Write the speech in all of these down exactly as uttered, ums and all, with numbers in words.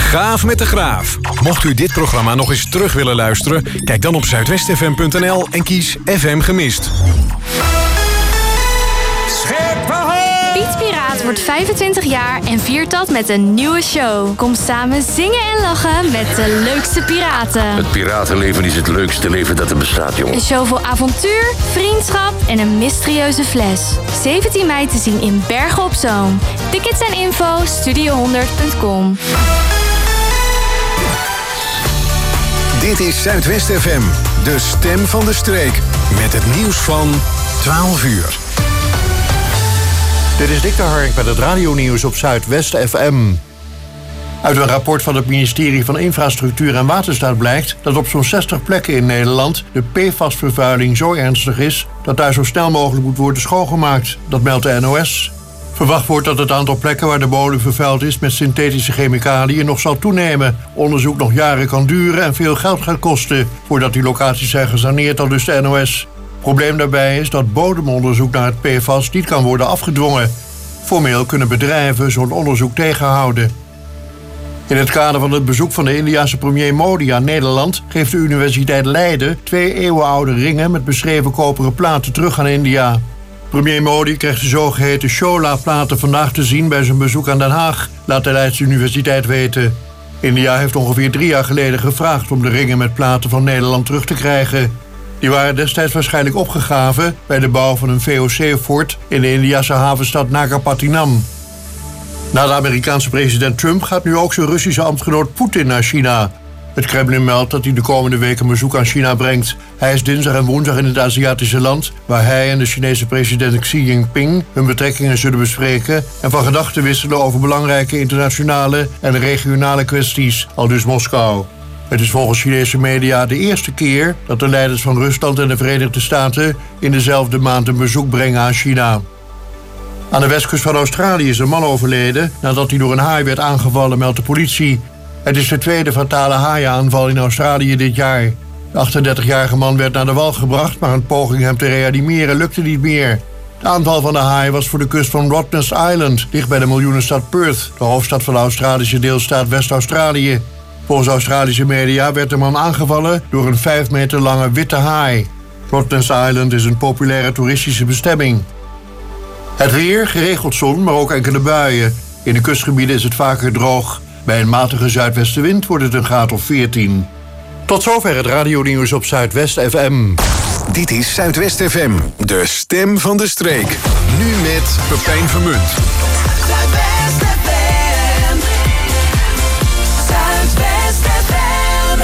Gaaf met de Graaf. Mocht u dit programma nog eens terug willen luisteren, kijk dan op zuidwest f m punt n l en kies F M Gemist. Piet Piraat wordt vijfentwintig jaar en viert dat met een nieuwe show. Kom samen zingen en lachen met de leukste piraten. Het piratenleven is het leukste leven dat er bestaat, jongen. Een show vol avontuur, vriendschap en een mysterieuze fles. zeventien mei te zien in Bergen op Zoom. Tickets en info studio honderd punt com. Dit is Zuidwest F M, de stem van de streek. Met het nieuws van twaalf uur. Dit is Dick de Hark met het radionieuws op Zuidwest F M. Uit een rapport van het ministerie van Infrastructuur en Waterstaat blijkt dat op zo'n zestig plekken in Nederland de P F A S-vervuiling zo ernstig is dat daar zo snel mogelijk moet worden schoongemaakt. Dat meldt de N O S. Verwacht wordt dat het aantal plekken waar de bodem vervuild is met synthetische chemicaliën nog zal toenemen. Onderzoek nog jaren kan duren en veel geld gaat kosten voordat die locaties zijn gesaneerd, al dus de N O S. Het probleem daarbij is dat bodemonderzoek naar het P F A S niet kan worden afgedwongen. Formeel kunnen bedrijven zo'n onderzoek tegenhouden. In het kader van het bezoek van de Indiase premier Modi aan Nederland geeft de Universiteit Leiden twee eeuwenoude ringen met beschreven koperen platen terug aan India. Premier Modi krijgt de zogeheten Chola-platen vandaag te zien bij zijn bezoek aan Den Haag, laat de Leidse Universiteit weten. India heeft ongeveer drie jaar geleden gevraagd om de ringen met platen van Nederland terug te krijgen. Die waren destijds waarschijnlijk opgegraven bij de bouw van een V O C-fort in de Indiase havenstad Nagapattinam. Na de Amerikaanse president Trump gaat nu ook zijn Russische ambtgenoot Poetin naar China. Het Kremlin meldt dat hij de komende week een bezoek aan China brengt. Hij is dinsdag en woensdag in het Aziatische land, waar hij en de Chinese president Xi Jinping hun betrekkingen zullen bespreken en van gedachten wisselen over belangrijke internationale en regionale kwesties, aldus Moskou. Het is volgens Chinese media de eerste keer dat de leiders van Rusland en de Verenigde Staten in dezelfde maand een bezoek brengen aan China. Aan de westkust van Australië is een man overleden nadat hij door een haai werd aangevallen, meldt de politie. Het is de tweede fatale haaienaanval in Australië dit jaar. De achtendertigjarige man werd naar de wal gebracht, maar een poging hem te reanimeren lukte niet meer. De aanval van de haai was voor de kust van Rottnest Island, dicht bij de miljoenenstad Perth, de hoofdstad van de Australische deelstaat West-Australië. Volgens Australische media werd de man aangevallen door een vijf meter lange witte haai. Rottnest Island is een populaire toeristische bestemming. Het weer, geregeld zon, maar ook enkele buien. In de kustgebieden is het vaker droog. Bij een matige zuidwestenwind wordt het een graad of veertien. Tot zover het radionieuws op Zuidwest F M. Dit is Zuidwest F M, de stem van de streek. Nu met Pepijn Vermunt. Zuidwest F M. Zuidwest F M.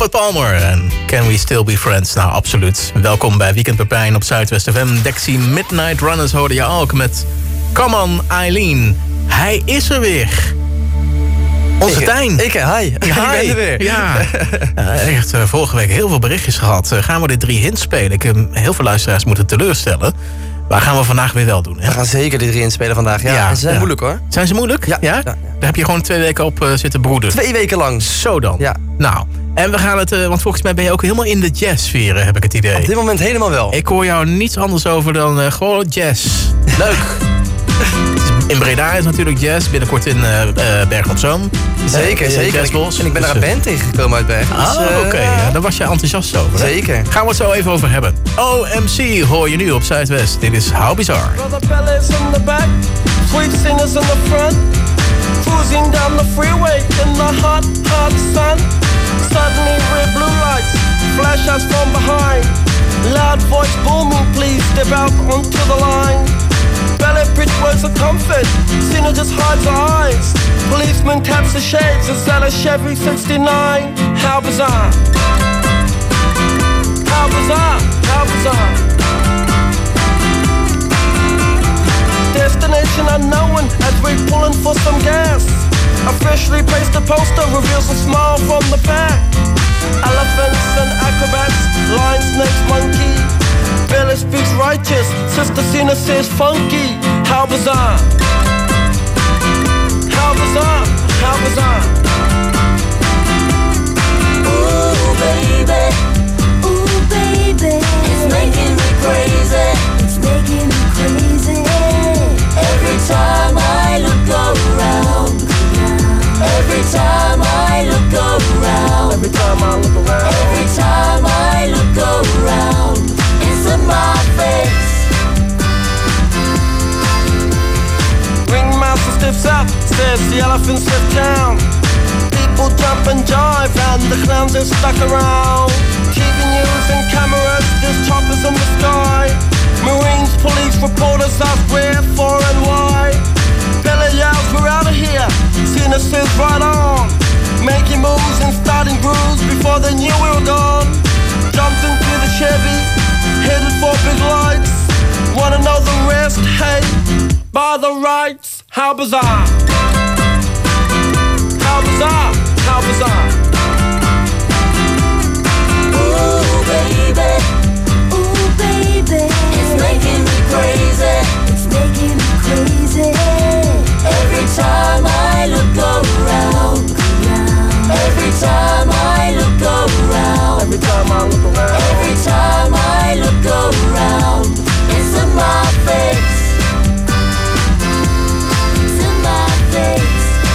Robert Palmer en Can We Still Be Friends? Nou, absoluut. Welkom bij Weekend Pepijn op Zuidwest F M. Dexy Midnight Runners hoorde je ook met Come On Eileen. Hij is er weer. Onze Tijn. Ik, hi. Ik ben er weer. Ja, uh, echt uh, vorige week heel veel berichtjes gehad. Uh, gaan we de drie hints spelen? Ik heb uh, heel veel luisteraars moeten teleurstellen. Maar gaan we vandaag weer wel doen. Hè? We gaan zeker de drie hints spelen vandaag. Ja, ja, ze zijn ja. moeilijk hoor. Zijn ze moeilijk? Ja. ja? ja, ja. Daar heb je gewoon twee weken op uh, zitten broeden. Twee weken lang. Zo dan. Ja. Nou, en we gaan het, uh, want volgens mij ben je ook helemaal in de jazz-sferen, heb ik het idee. Op dit moment helemaal wel. Ik hoor jou niets anders over dan uh, gewoon jazz. Leuk. In Breda is natuurlijk jazz, binnenkort in uh, uh, Bergen op Zoom. Zeker, uh, zeker. Jazzbos. En ik ben daar een band tegengekomen uit Bergen. Ah, dus, uh, oké. Okay. Ja, daar was je enthousiast over. Hè? Zeker. Gaan we het zo even over hebben. O M C hoor je nu op Zuidwest. Dit is How Bizarre. Brother Bellas in the back, sweet singers in the front, cruising down the freeway in the hot, hot sun. Suddenly red blue lights flash us from behind. Loud voice booming, please step out onto the line. Ballet bridge words of comfort, Cena just hides her eyes. Policeman taps the shades, it's at a Chevy sixty-nine. How bizarre. How bizarre, how bizarre. Destination unknown as we're pulling for some gas. Officially placed a poster, reveals a smile from the back. Elephants and acrobats, lion, snakes, monkey. Billy speaks righteous, Sister Cena says funky. How bizarre. How bizarre, how bizarre. Ooh, baby. Ooh, baby. It's making me crazy. It's making me crazy. Every time I look around. Every time I look around. Every time I look around. Every time I look around. It's in my face. Ringmaster stiffs up, says the elephants left town. People jump and jive and the clowns are stuck around. T V news and cameras, there's choppers in the sky. Marines, police, reporters ask where, for and why. Billy yells, we're out of here. Cena says right on. Making moves and starting grooves before they knew we were gone. Jumped into the Chevy, headed for big lights. Wanna know the rest? Hey, by the rights. How bizarre. How bizarre, how bizarre. Ooh, baby. Ooh, baby. It's making me crazy. It's making me crazy. Every time I look around. Every time I look around. Every time I look around. Every time I look around. It's in my face. It's in my face.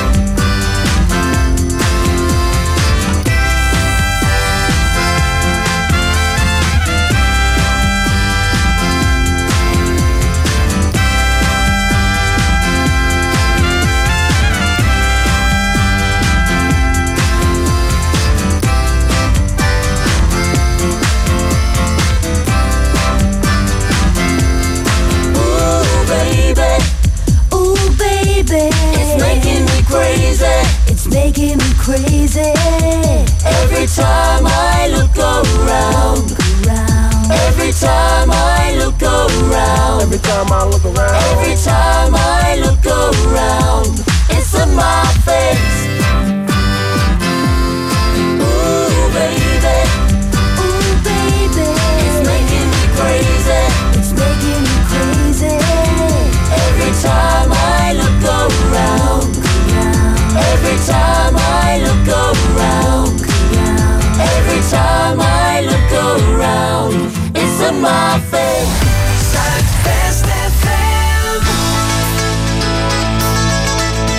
It's making me crazy. It's making me crazy. Every time I look around. Every time I look around. Every time I look around. Every time I look around. It's in my face. Ooh, baby. Ooh, baby. It's making me crazy. It's making me crazy. Every time I look around. Every time I look around. Every time I look around. It's in my face. Zuidwest F M.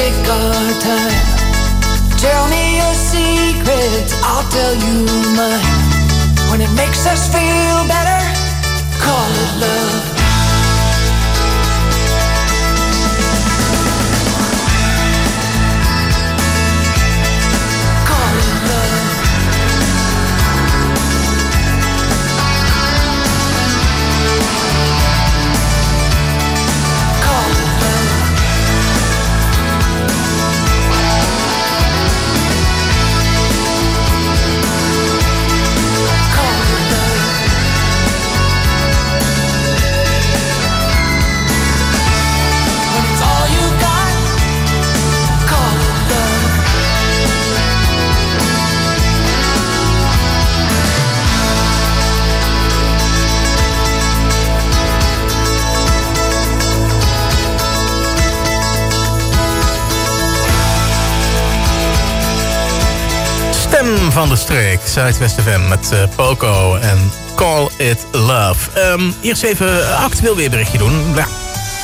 take our time. Tell me your secrets, I'll tell you mine. When it makes us feel better, call it love. Van de streek, Zuidwest F M met uh, Poco en Call It Love. Um, eerst even een actueel weerberichtje doen. Ja.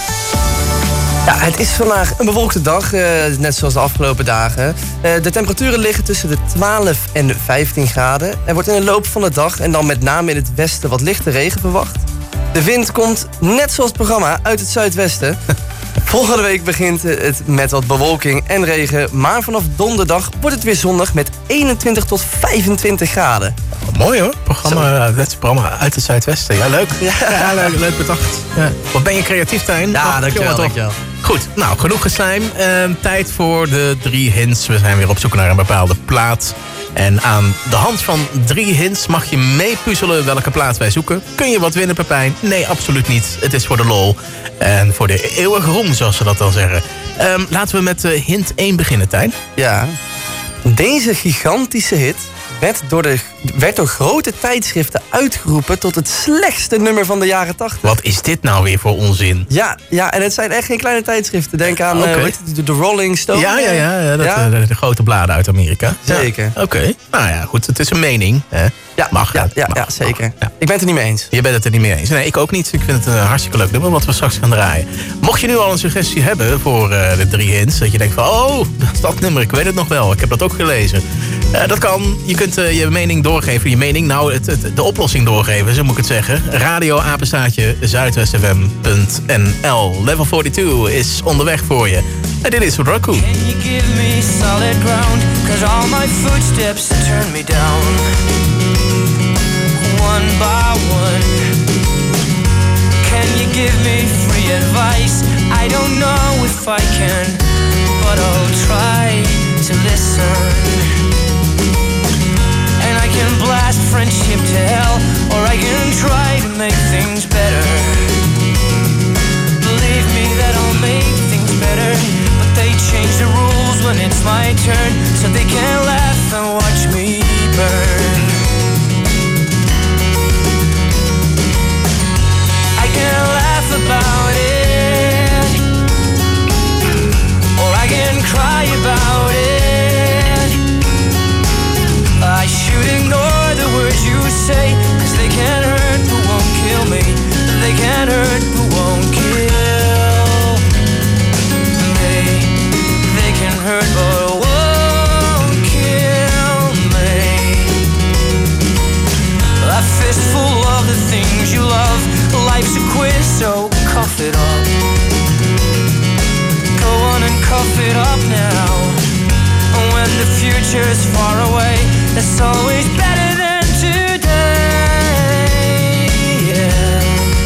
Ja, het is vandaag een bewolkte dag, uh, net zoals de afgelopen dagen. Uh, de temperaturen liggen tussen de twaalf en vijftien graden. Er wordt in de loop van de dag en dan met name in het westen wat lichte regen verwacht. De wind komt, net zoals het programma, uit het zuidwesten. Volgende week begint het met wat bewolking en regen. Maar vanaf donderdag wordt het weer zonnig met eenentwintig tot vijfentwintig graden. Oh, mooi hoor, programma, het programma uit het zuidwesten. Ja, leuk. Ja, ja leuk, leuk bedacht. Ja. Wat ben je creatief, Tijn? Ja, oh, dankjewel, dankjewel. Goed, nou, genoeg geslijm. Uh, tijd voor de drie hints. We zijn weer op zoek naar een bepaalde plaat. En aan de hand van drie hints mag je meepuzzelen welke plaat wij zoeken. Kun je wat winnen, Pepijn? Nee, absoluut niet. Het is voor de lol. En voor de eeuwige roem, zoals ze dat dan zeggen. Um, laten we met uh, hint één beginnen, Tijn. Ja. Deze gigantische hit werd door, de, werd door grote tijdschriften uitgeroepen tot het slechtste nummer van de jaren tachtig. Wat is dit nou weer voor onzin? Ja, ja, en het zijn echt geen kleine tijdschriften. Denk aan okay. uh, weet je, de Rolling Stone. Ja, ja, ja, ja, dat, ja? De, de grote bladen uit Amerika. Zeker. Ja. Oké, okay. Nou ja, goed, het is een mening. Hè? Ja, mag, ja, ja, mag, ja zeker. Mag, ja. Ik ben het er niet mee eens. Je bent het er niet mee eens. Nee, ik ook niet. Ik vind het een hartstikke leuk nummer wat we straks gaan draaien. Mocht je nu al een suggestie hebben voor uh, de drie hints, dat je denkt van, oh, dat is dat nummer, ik weet het nog wel. Ik heb dat ook gelezen. Uh, dat kan. Je kunt uh, je mening doorgeven. Je mening, nou, het, het, de oplossing doorgeven, zo moet ik het zeggen. Radio apenstaartje zuidwest f m punt n l. Level forty-two is onderweg voor je. En dit is Raku. Can you give me solid ground? Cause all my footsteps turn me down. One by one. Can you give me free advice? I don't know if I can, but I'll try to listen. And I can blast friendship to hell, or I can try to make things better. Believe me that I'll make things better, but they change the rules when it's my turn, so they can laugh and watch me burn. I can laugh about it, or I can cry about it. I should ignore the words you say, cause they can't hurt but won't kill me. They can't hurt but won't kill me. They can hurt but won't kill me. A fistful of the things you love. Life's a quiz, so cough it up. Go on and cough it up now. And when the future is far away, it's always better than today. Yeah.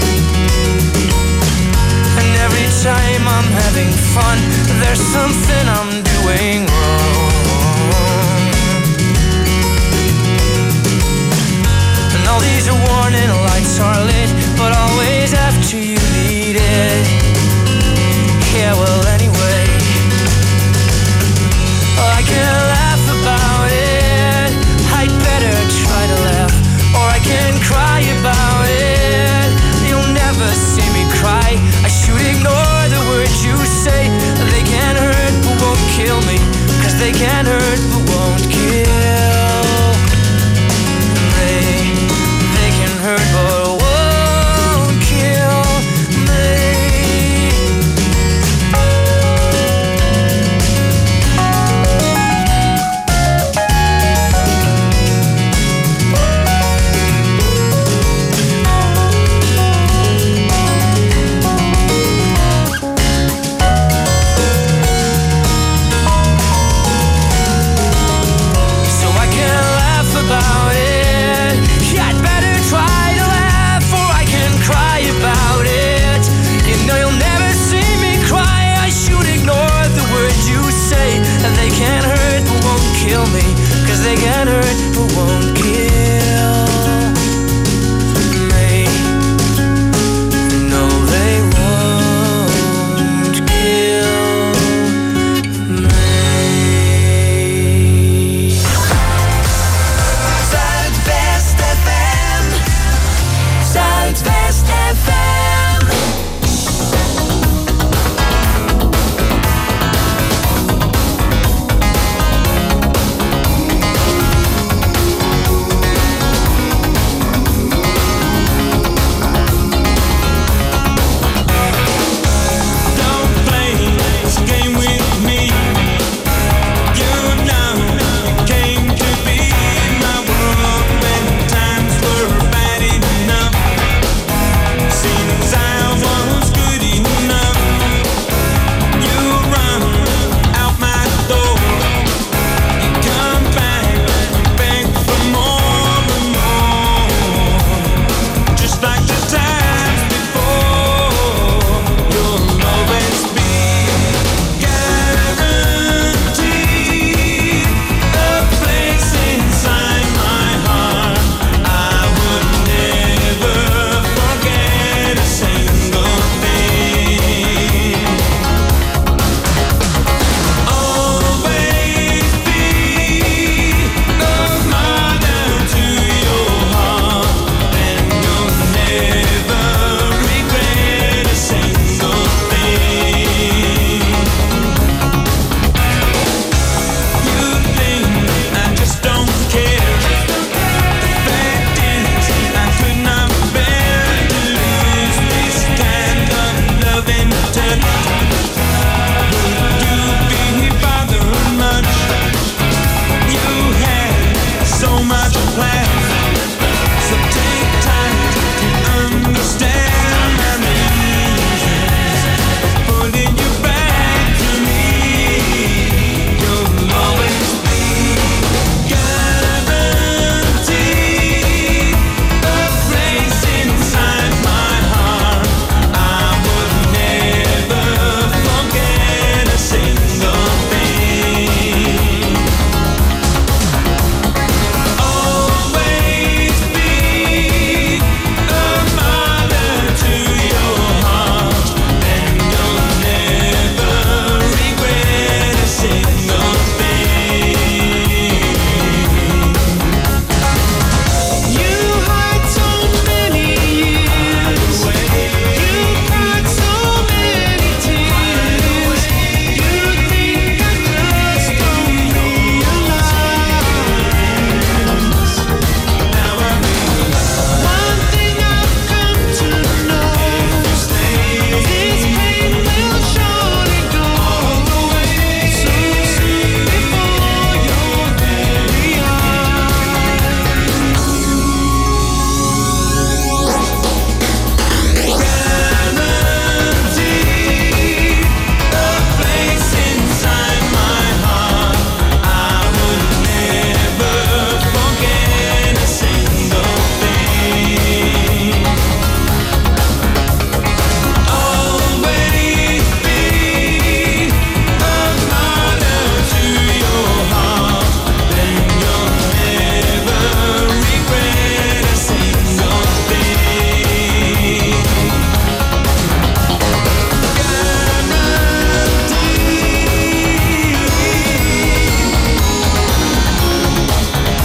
And every time I'm having fun, there's something I'm doing wrong. And all these warning lights are lit, but always after you need it. Yeah, well, anyway, I can laugh about it. I'd better try to laugh, or I can cry about it. You'll never see me cry. I should ignore the words you say. They can't hurt but won't kill me, cause they can't hurt but won't kill me. They can hurt but won't kill me.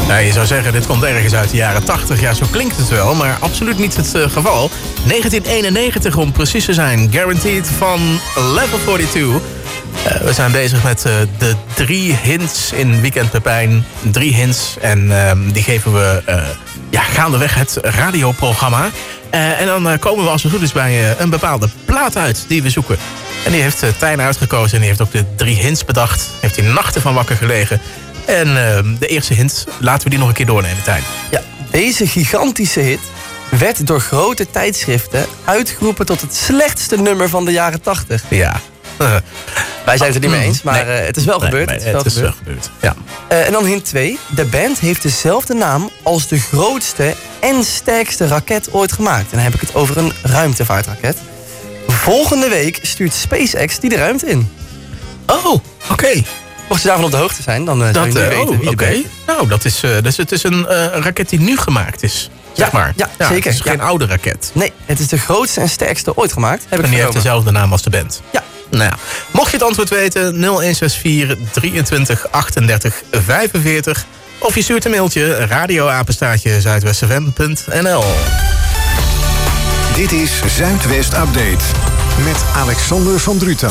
Nou, je zou zeggen, dit komt ergens uit de jaren tachtig. Ja, zo klinkt het wel, maar absoluut niet het uh, geval. negentien eenennegentig om precies te zijn. Guaranteed van Level tweeënveertig. Uh, we zijn bezig met uh, de drie hints in Weekend Pepijn. Drie hints en uh, die geven we uh, ja, gaandeweg het radioprogramma. Uh, en dan uh, komen we als het goed is bij uh, een bepaalde plaat uit die we zoeken. En die heeft uh, Tijn uitgekozen en die heeft ook de drie hints bedacht. Heeft hij nachten van wakker gelegen. En uh, de eerste hint, laten we die nog een keer doornemen, Tijn. Ja, deze gigantische hit werd door grote tijdschriften uitgeroepen tot het slechtste nummer van de jaren tachtig. Ja. Uh, Wij zijn het er niet mee eens, maar nee. uh, het is wel nee, gebeurd. Nee, het is wel het gebeurd. Is wel gebeurd. Ja. Uh, en dan hint twee. De band heeft dezelfde naam als de grootste en sterkste raket ooit gemaakt. En dan heb ik het over een ruimtevaartraket. Volgende week stuurt SpaceX die de ruimte in. Oh, oké. Okay. Mocht je daarvan op de hoogte zijn, dan uh, zou je uh, nu weten oh, wie de okay. Nou, dat is, uh, dus het is een uh, raket die nu gemaakt is. Zeg ja, maar. Ja, ja, zeker. Het is geen ja. oude raket. Nee, het is de grootste en sterkste ooit gemaakt. Heb en ik die heeft dezelfde naam als de band. Ja. Nou ja. Mocht je het antwoord weten, nul een zes vier drieëntwintig achtendertig vijfenveertig. Of je stuurt een mailtje, radioapenstaartje zuidwest f m punt n l. Dit is Zuidwest Update met Alexander van Druten.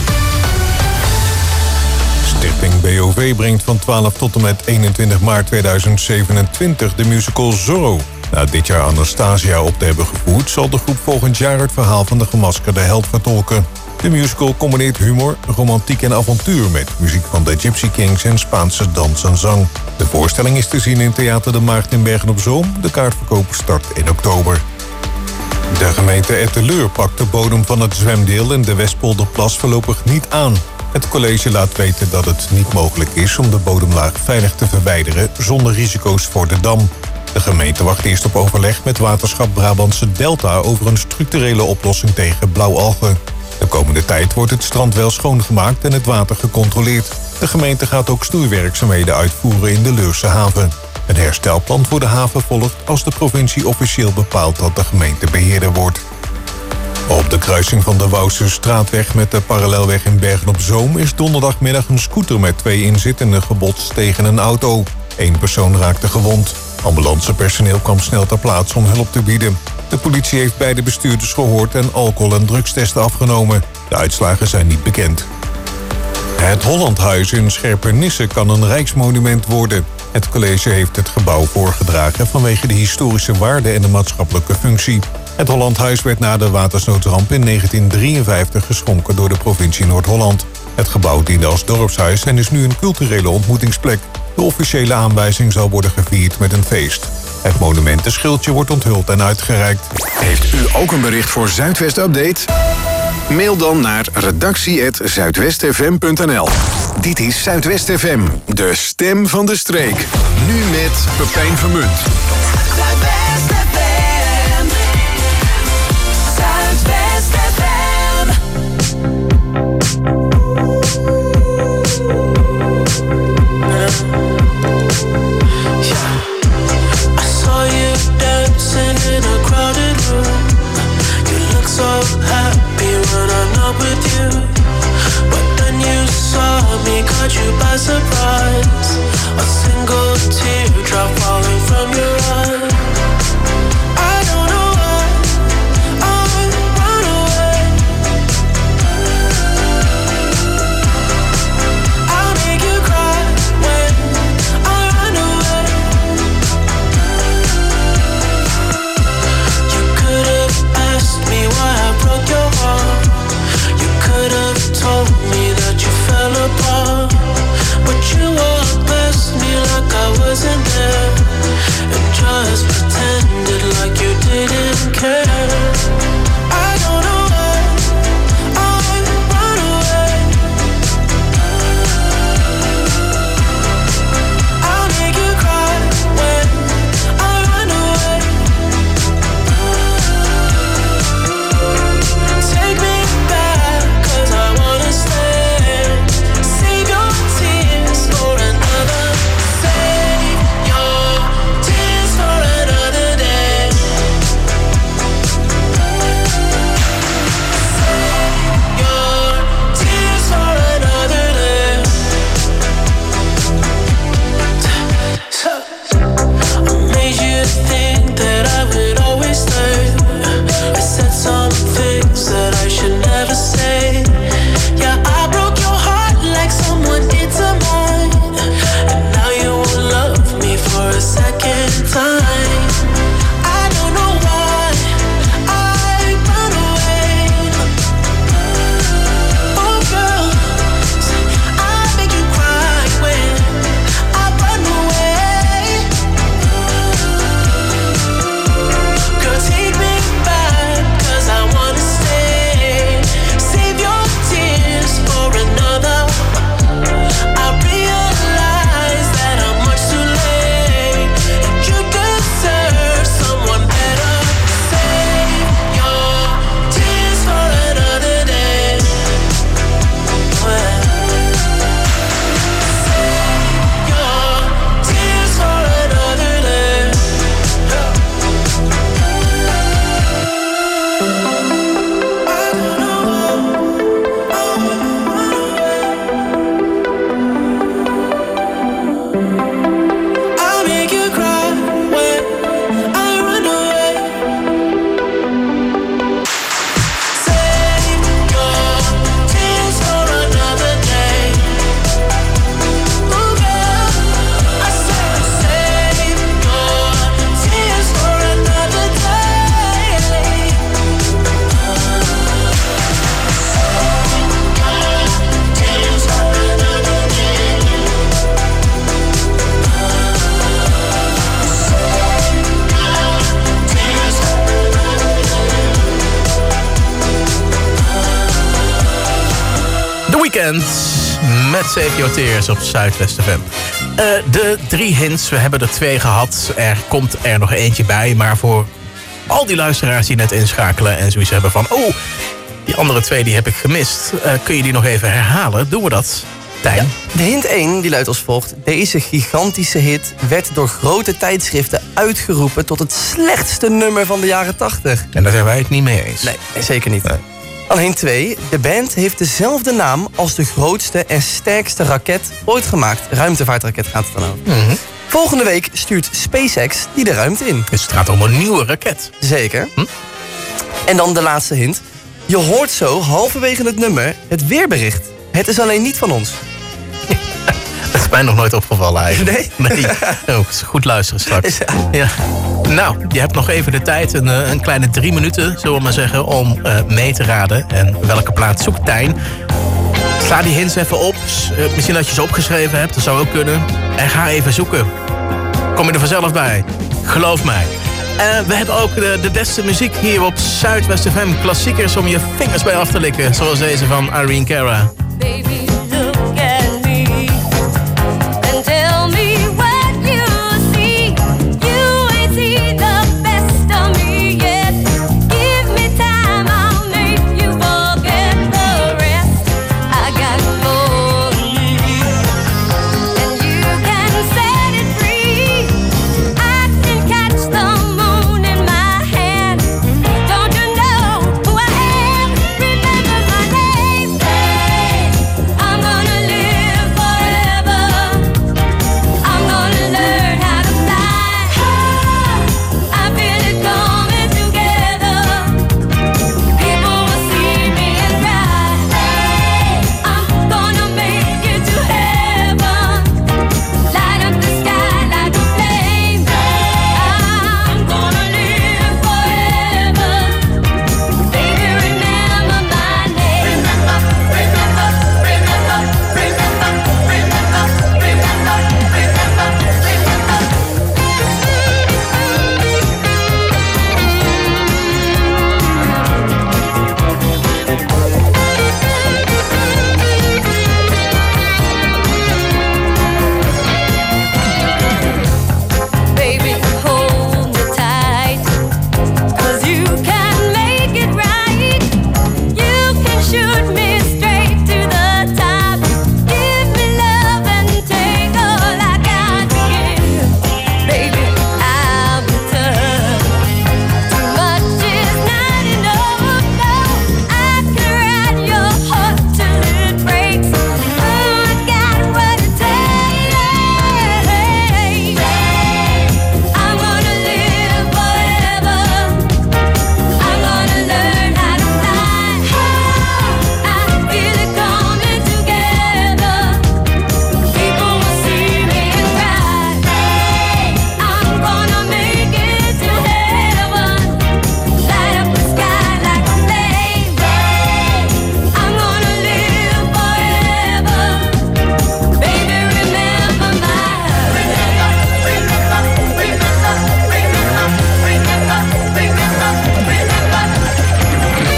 Stichting B O V brengt van twaalf tot en met eenentwintig maart tweeduizend zevenentwintig de musical Zorro. Na dit jaar Anastasia op te hebben gevoerd, zal de groep volgend jaar het verhaal van de gemaskerde held vertolken. De musical combineert humor, romantiek en avontuur met muziek van de Gypsy Kings en Spaanse dans en zang. De voorstelling is te zien in Theater de Maagd in Bergen-op-Zoom. De kaartverkoop start in oktober. De gemeente Etteleur pakt de bodem van het zwemdeel in de Westpolderplas voorlopig niet aan. Het college laat weten dat het niet mogelijk is om de bodemlaag veilig te verwijderen zonder risico's voor de dam. De gemeente wacht eerst op overleg met waterschap Brabantse Delta over een structurele oplossing tegen blauwalgen. De komende tijd wordt het strand wel schoongemaakt en het water gecontroleerd. De gemeente gaat ook snoeiwerkzaamheden uitvoeren in de Leurse haven. Een herstelplan voor de haven volgt als de provincie officieel bepaalt dat de gemeente beheerder wordt. Op de kruising van de Wouwse straatweg met de parallelweg in Bergen-op-Zoom is donderdagmiddag een scooter met twee inzittenden gebotst tegen een auto. Eén persoon raakte gewond. Ambulancepersoneel kwam snel ter plaatse om hulp te bieden. De politie heeft beide bestuurders gehoord en alcohol- en drugstesten afgenomen. De uitslagen zijn niet bekend. Het Hollandhuis in Scherpernisse kan een rijksmonument worden. Het college heeft het gebouw voorgedragen vanwege de historische waarde en de maatschappelijke functie. Het Hollandhuis werd na de watersnoodramp in negentien drieënvijftig geschonken door de provincie Noord-Holland. Het gebouw diende als dorpshuis en is nu een culturele ontmoetingsplek. De officiële aanwijzing zal worden gevierd met een feest. Het monumentenschildje wordt onthuld en uitgereikt. Heeft u ook een bericht voor Zuidwest Update? Mail dan naar redactie apenstaartje zuidwest f m punt n l. Dit is Zuidwest F M, de stem van de streek. Nu met Pepijn Vermunt. Zuidwest F M. Zuidwest F M. I saw you dancing in a crowded room. You look so happy when I'm not with you. But then you saw me, caught you by surprise. A single teardrop falling from your eyes. Weekend met Save Your Tears op Zuidwest F M. Uh, de drie hints, we hebben er twee gehad. Er komt er nog eentje bij, maar voor al die luisteraars die net inschakelen en zoiets hebben van... oh, die andere twee die heb ik gemist. Uh, kun je die nog even herhalen? Doen we dat, Tijn? Ja, de hint één die luidt als volgt. Deze gigantische hit werd door grote tijdschriften uitgeroepen... tot het slechtste nummer van de jaren tachtig. En daar zijn wij het niet mee eens. Nee, zeker niet. Nee. Dan hint twee. De band heeft dezelfde naam als de grootste en sterkste raket ooit gemaakt. Ruimtevaartraket gaat het dan over. Mm-hmm. Volgende week stuurt SpaceX die de ruimte in. Dus het gaat om een nieuwe raket. Zeker. Hm? En dan de laatste hint. Je hoort zo halverwege het nummer het weerbericht. Het is alleen niet van ons. Dat is mij nog nooit opgevallen eigenlijk. Nee? Nee. Oh, goed luisteren straks. Ja. Ja. Nou, je hebt nog even de tijd, een, een kleine drie minuten, zullen we maar zeggen, om uh, mee te raden. En welke plaats zoekt Tijn? Sla die hints even op. Uh, misschien dat je ze opgeschreven hebt, dat zou ook kunnen. En ga even zoeken. Kom je er vanzelf bij. Geloof mij. Uh, we hebben ook de, de beste muziek hier op Zuidwest F M. Klassiekers om je vingers bij af te likken. Zoals deze van Irene Cara. Baby, look at me and tell me what you see. You ain't seen the best of me yet. Give me time, I'll make you forget the rest. I got more than me, and you can set it free. I can catch the moon in my hand. Don't you know who I am? Remember my name. I'm gonna live forever. I'm gonna learn how to fly. I feel it coming together. People will see me and cry. I'm gonna make it to heaven. Light up the sky like a flame. I'm gonna live forever. Baby, remember my name. Remember, remember, remember, remember, remember, remember, Baby, hold me tight, 'cause you can make it right. You can shoot me straight to the top. Give me love and take all I got to give. Baby, I'll be tough. Too much is not enough. No, I can ride your heart till it breaks. Oh, I got what it takes. I'm gonna live forever. I'm gonna learn how to fly. I feel it coming together. People will see me and cry. I'm gonna make it to heaven. Light up the sky like a flame. I'm gonna live forever. Baby, remember my remember, remember, remember, remember, remember, remember,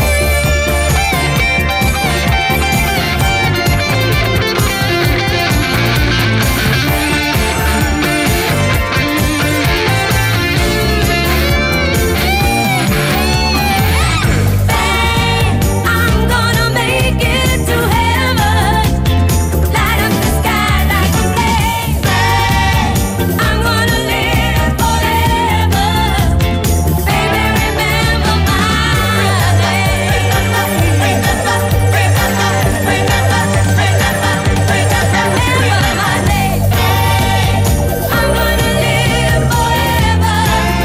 I'm gonna make it to heaven. Light up the sky like a flame. I'm gonna live forever. Baby, remember my name. Remember, remember, remember, remember my name. I'm gonna live forever.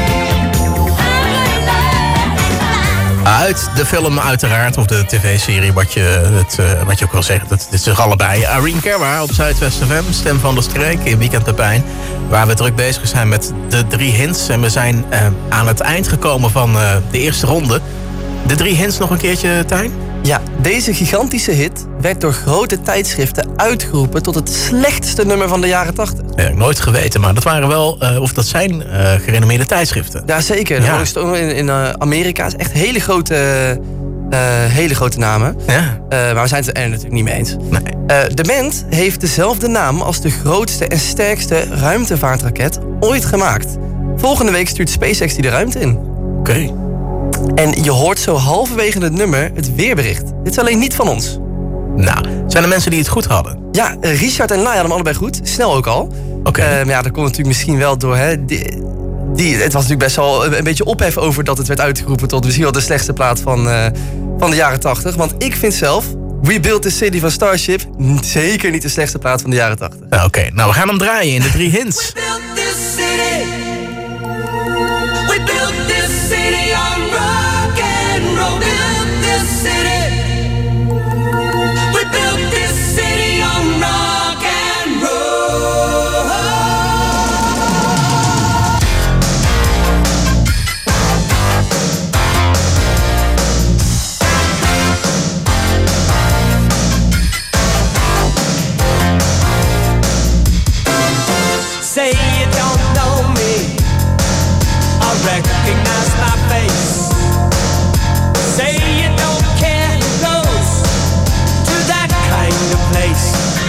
I'm gonna learn. Uit de film uiteraard, of de tv-serie, wat je, het, uh, wat je ook wil zeggen. Dat, dit is er allebei. Irene Cara op Zuidwest F M, stem van de streek in Weekend Pepijn. Waar we druk bezig zijn met de drie hints. En we zijn uh, aan het eind gekomen van uh, de eerste ronde. De drie hints nog een keertje, Tijn? Ja, deze gigantische hit werd door grote tijdschriften uitgeroepen tot het slechtste nummer van de jaren tachtig. Dat heb ik nooit geweten, maar dat waren wel, uh, of dat zijn uh, gerenommeerde tijdschriften. Ja, zeker. De Ja. Rolling Stone in, in uh, Amerika is echt hele grote Uh, hele grote namen. Ja. Uh, maar we zijn het er natuurlijk niet mee eens. Nee. Uh, de band heeft dezelfde naam als de grootste en sterkste ruimtevaartraket ooit gemaakt. Volgende week stuurt SpaceX die de ruimte in. Oké. Okay. En je hoort zo halverwege het nummer het weerbericht. Dit is alleen niet van ons. Nou, zijn er mensen die het goed hadden? Ja, Richard en Lai hadden hem allebei goed. Snel ook al. Oké. Okay. Uh, maar ja, dat komt natuurlijk misschien wel door... Hè, die, die, het was natuurlijk best wel een, een beetje ophef over dat het werd uitgeroepen tot misschien wel de slechtste plaat van, uh, van de jaren tachtig. Want ik vind zelf, We Built the City van Starship zeker niet de slechtste plaat van de jaren tachtig. Oké, okay. Nou we gaan hem draaien in de drie hints. We built this city. We built this city on rock and roll. We built this city. We built this city on rock and roll. Say you don't know me, I recognize my face. Say you don't care who goes to that kind of place.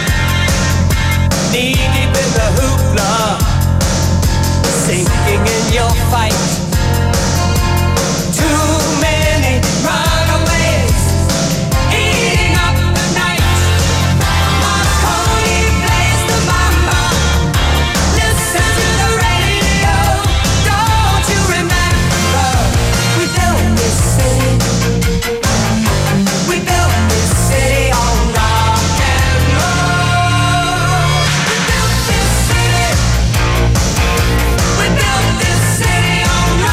Knee deep in the hoopla, sinking in your fight. Too many runaways, eating up the night. Marconi plays the mama. Listen to the radio. Don't you remember? We built this city. We built this city on rock and roll. We built this city. We built this city on rock and roll.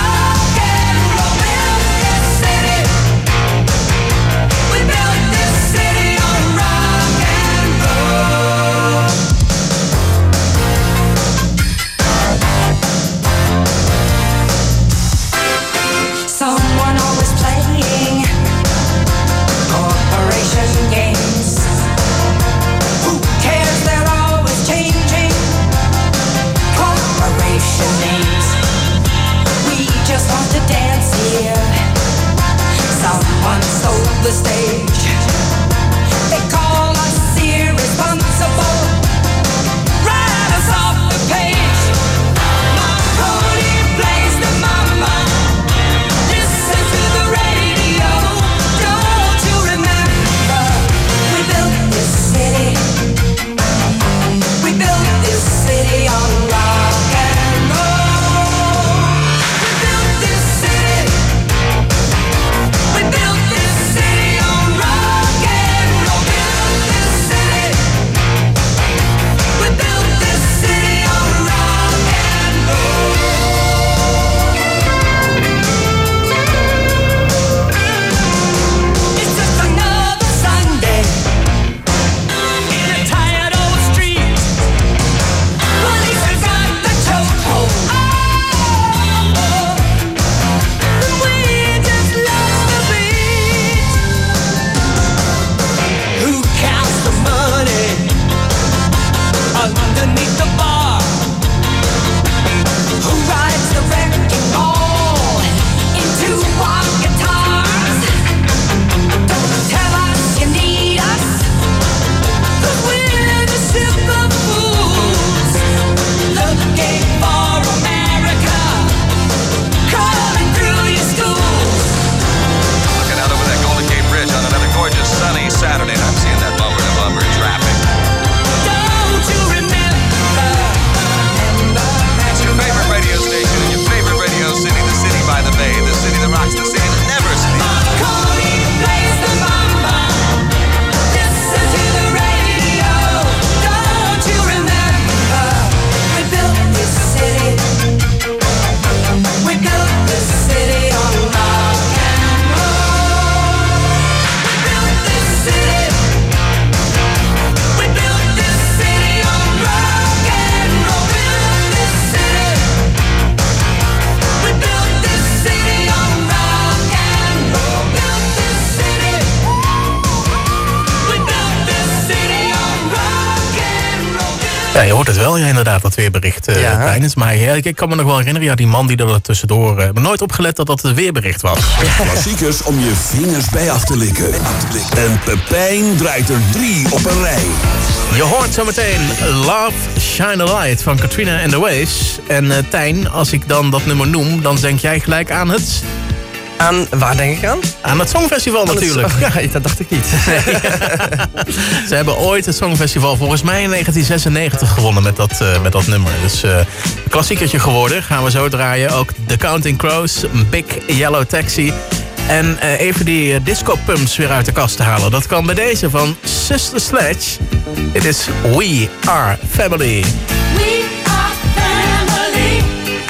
Ja, je hoort het wel, ja, inderdaad, dat weerbericht uh, Ja. tijdens. Maar ja, ik, ik kan me nog wel herinneren, ja, die man die er tussendoor... Uh, nooit opgelet dat dat het weerbericht was. Klassiekers om je vingers bij af te likken. En Pepijn draait er drie op een rij. Je hoort zometeen Love, Shine a Light van Katrina and the Waves. En uh, Tijn, als ik dan dat nummer noem, dan denk jij gelijk aan het... Aan, waar denk ik aan? Aan het Songfestival Aan natuurlijk. Het, oh, ja, dat dacht ik niet. Ze hebben ooit het Songfestival volgens mij in negentien zesennegentig gewonnen met dat, uh, met dat nummer. Dus uh, een klassiekertje geworden. Gaan we zo draaien. Ook The Counting Crows, Big Yellow Taxi. En uh, even die uh, disco-pumps weer uit de kast te halen. Dat kan bij deze van Sister Sledge. Dit is We Are Family. We are family.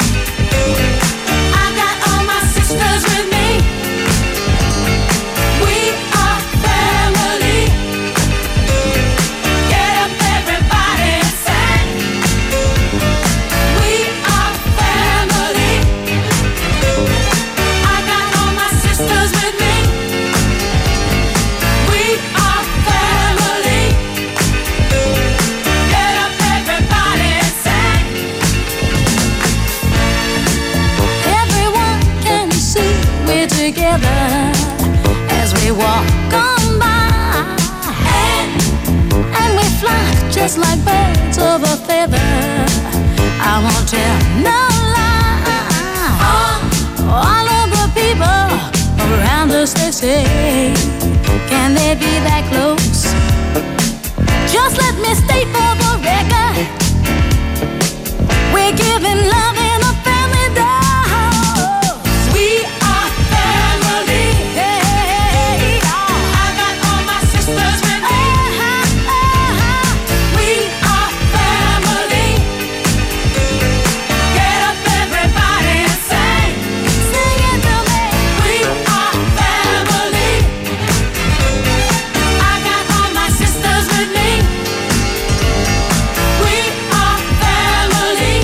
I got all my sisters with me. We are family. Get up, everybody, and sing. We are family. I got all my sisters with me. We are family. Get up, everybody, and sing. Everyone can see we're together as we walk on by, and, and we fly just like birds of a feather. I won't tell no lie. All, all of the people around us, they say, can they be that close? Just let me state for the record, we're giving love in a family dose. We are family. Hey, I got all my sisters with me. We are family. Get up, everybody, and sing. Sing it to me. We are family. I got all my sisters with me. We are family.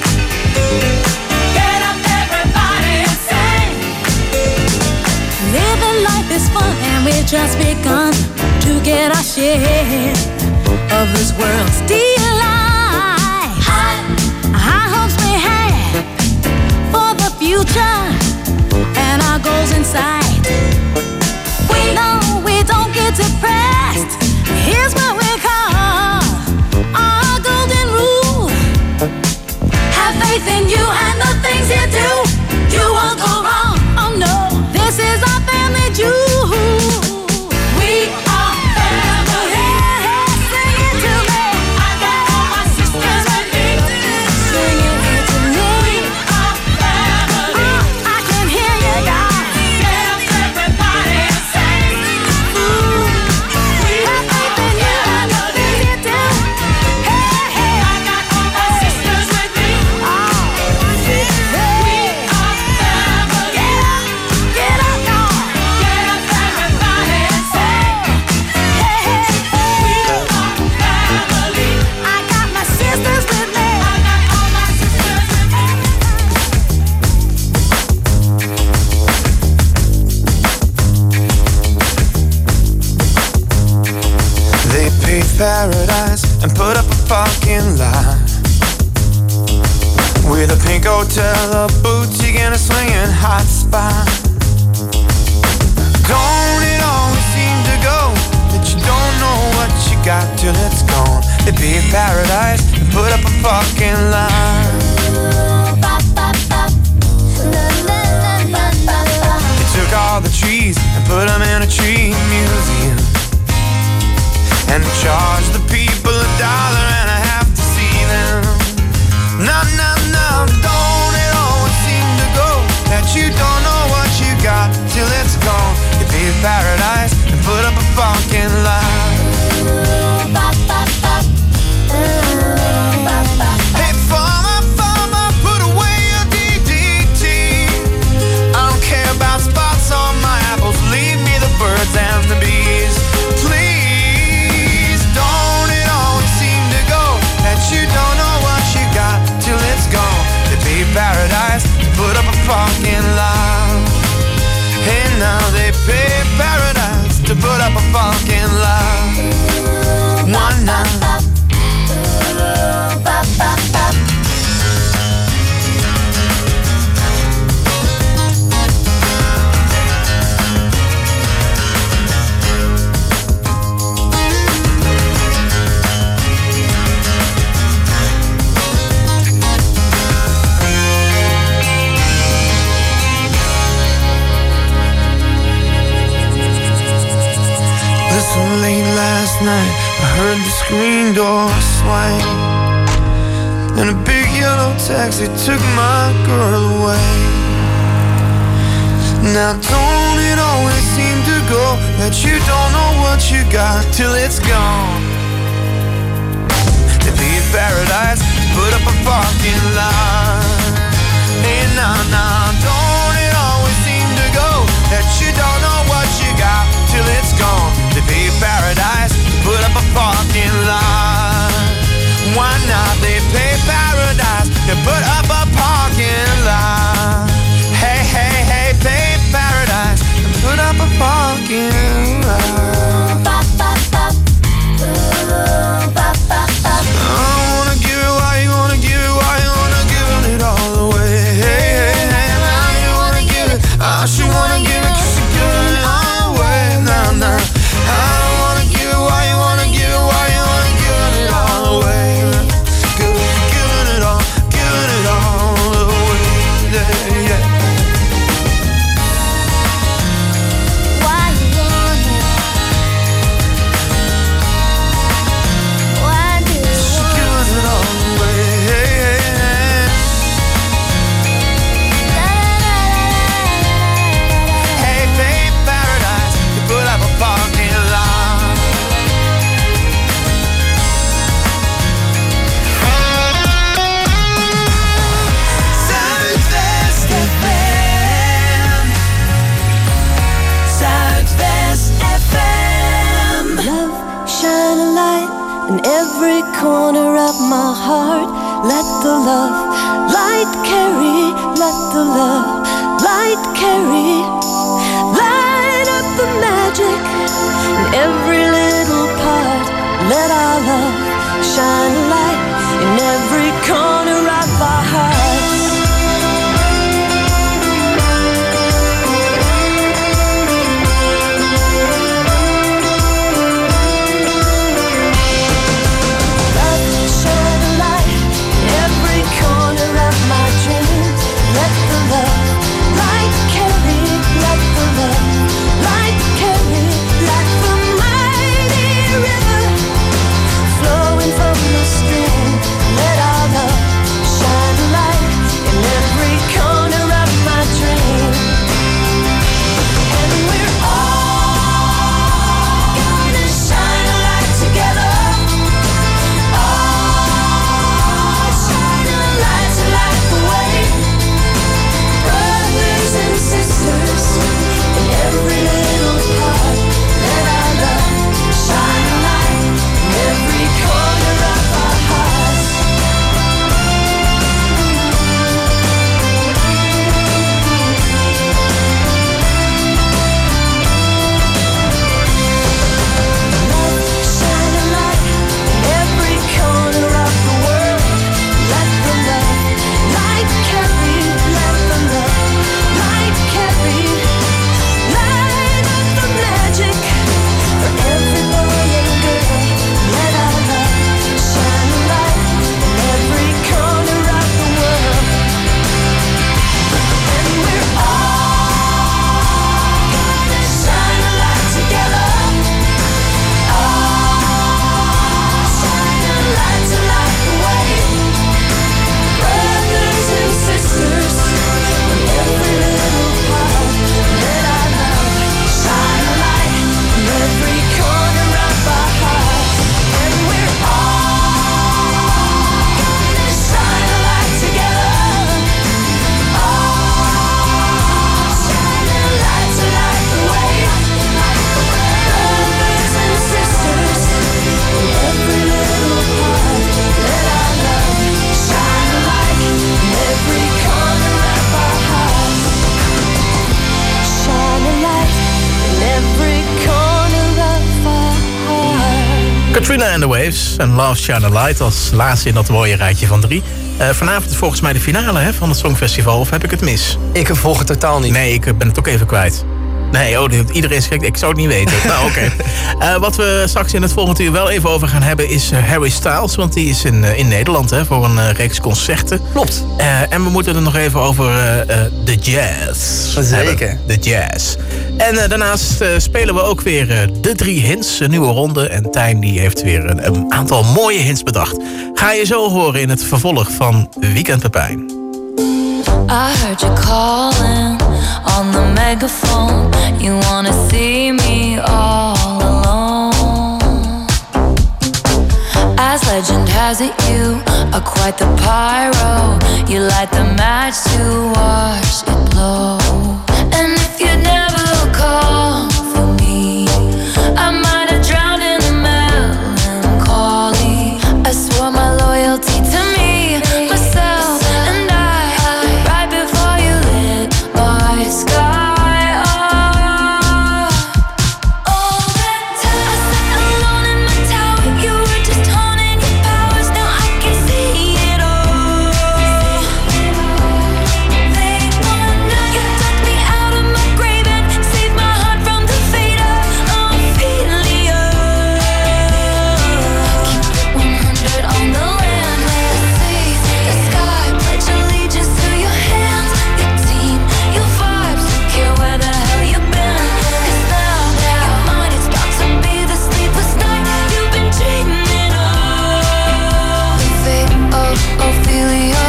Get up, everybody, and sing. Living life is fun, and we've just begun to get our share of this world's delight. High, high hopes we have for the future and our goals in sight. We know we don't get depressed. Here's what we call our golden rule. Have faith in you and the things you do. You won't go wrong. Oh no, this is our family jewel. We are family. Sing it to me. I got all my sisters with me. Sing it to me. We are family. I can hear you, guys. Get up, everybody, and sing. Ooh. We have faith in you and the things you do. Hey, hey. I got all my sisters with me. Oh, we are family. Get up, get up, y'all. Get up, everybody, and sing. Hey, hey. We are family. I got my sisters with me. I got all my sisters with me. They paved paradise and put up a fucking line with a pink hotel, a boutique, and a swinging hot spot. Don't it always seem to go that you don't know what you got till it's gone? They paved paradise and put up a fucking line. They took all the trees and put them in a tree museum and charged the people a dollar and a half to see them. No, no, no, don't it always seem to go that you don't know what you got till it's gone? You paved paradise and put up a fucking line. Hey, farmer, farmer, put away your D D T. I don't care about spots on my apples, leave me the birds and the bees. Please, don't it always seem to go that you don't know what you got till it's gone? They paved paradise, put up a fucking line. Hey, now they paved paradise to put up a fucking line. One night. night I heard the screen door swing, and a big yellow taxi took my girl away. Now don't it always seem to go that you don't know what you got till it's gone? To be in paradise, put up a parking lot. Hey, nah, nah, don't it always seem to go that you don't know what you got till it's gone? To be in paradise, put up a parking lot. Why not? They pay paradise to put up a parking lot. Hey, hey, hey, pay paradise and put up a parking lot. I wanna give it why you wanna give it why you wanna give it all away. Hey, hey, hey, now you wanna give it. I should wanna give it 'cause you're giving it all away. Nah, nah. I don't wanna give it why you wanna give it why you wanna give it all away. Giving, giving it all, giving it all away. Yeah, yeah. In every corner of my heart, let the love light carry, let the love light carry. Light up the magic in every little part. Let our love shine a light in every corner of our hearts. Katrina and the Waves en Love Shine a Light als laatste in dat mooie rijtje van drie. Uh, vanavond is volgens mij de finale hè, van het Songfestival, of heb ik het mis? Ik volg het totaal niet. Nee, ik ben het ook even kwijt. Nee, oh, iedereen schrikt. Ik zou het niet weten. Nou, oké. Okay. Uh, wat we straks in het volgende uur wel even over gaan hebben is uh, Harry Styles. Want die is in, uh, in Nederland hè, voor een uh, reeks concerten. Klopt. Uh, en we moeten het nog even over uh, uh, de jazz Zeker. hebben. De jazz. En uh, daarnaast uh, spelen we ook weer uh, de drie hints. Een nieuwe ronde. En Tijn die heeft weer een, een aantal mooie hints bedacht. Ga je zo horen in het vervolg van Weekend Pepijn. I heard you calling on the megaphone. You wanna see me all alone. As legend has it, you are quite the pyro. You light the match to watch it blow. And if you'd never call for me, I might have drowned in the melancholy. I swore my loyalty to me, myself, and I. Sky off. All that time I sat alone in my tower. You were just honing your powers. Now I can see it all. They wanna. You took me out of my grave and saved my heart from the fate of Ophelia. Keep it one hundred on the land. Let us see the sky. Pledge allegiance to your hands, your team, your vibes. Care where the hell you've been. 'Cause now your mind is about to be the sleepless night you've been dreaming of. The fate of Ophelia,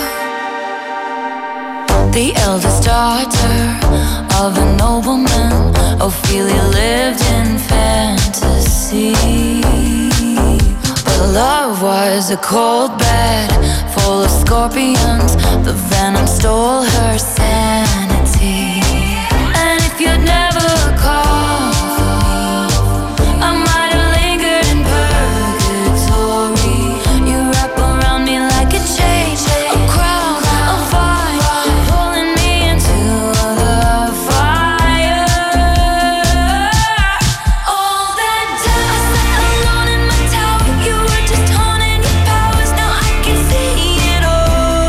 the eldest daughter of a nobleman. Ophelia lived in fantasy, but love was a cold bed full of scorpions. The venom stole her sanity. And if you'd never called for me, I might have lingered in purgatory. You wrap around me like a chain, a crown, a vine, pulling me into the fire. All that time I sat alone in my tower. You were just honing your powers. Now I can see it all.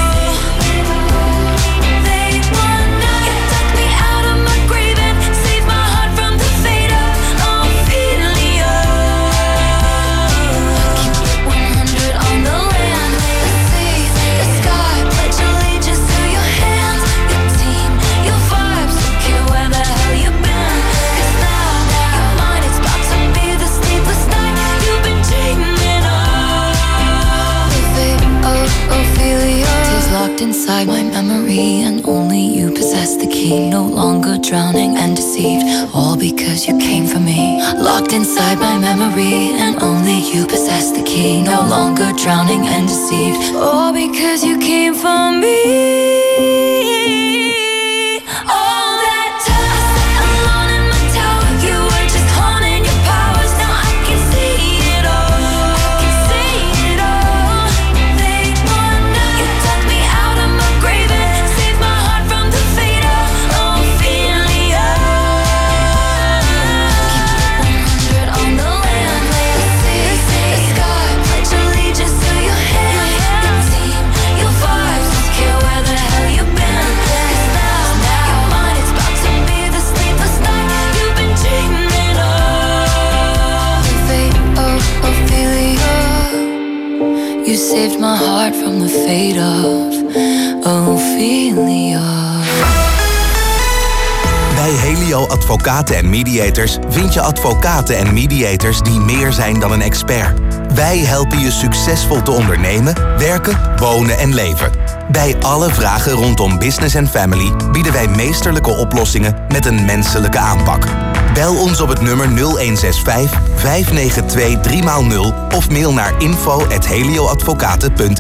They wanna. You took me out of my grave and saved my heart from the fate of Ophelia. Keep it one hundred on the land. Let's see the sky. Pledge allegiance to your hands, your team, your vibes. Don't care where the hell you've been. 'Cause now your mind is about to be the sleepless night you've been dreaming of. The fate of Ophelia is locked inside my memory, and only you possess the key. No longer drowning and deceived, all because you came for me. Locked inside my memory, and only you possess the key. No longer drowning and deceived, all because you came for me. All that time I sat alone in my tower. You were just honing your powers. Now I can see it all. I can see it all. They wanna. You took me out of my grave and saved my heart from the fate of Ophelia. Keep it one hundred on the land. Let's see the sky. Pledge allegiance to your hands, your team, your vibes. Don't care where the hell you've been. 'Cause now your mind is about to be the sleepless night you've been dreaming of. The fate of Ophelia. You saved my heart from the fate of Ophelia. Bij Helio Advocaten en Mediators vind je advocaten en mediators die meer zijn dan een expert. Wij helpen je succesvol te ondernemen, werken, wonen en leven. Bij alle vragen rondom business en family bieden wij meesterlijke oplossingen met een menselijke aanpak. Bel ons op het nummer nul een zes vijf, vijf negen twee, drie nul of mail naar info at helioadvocaten punt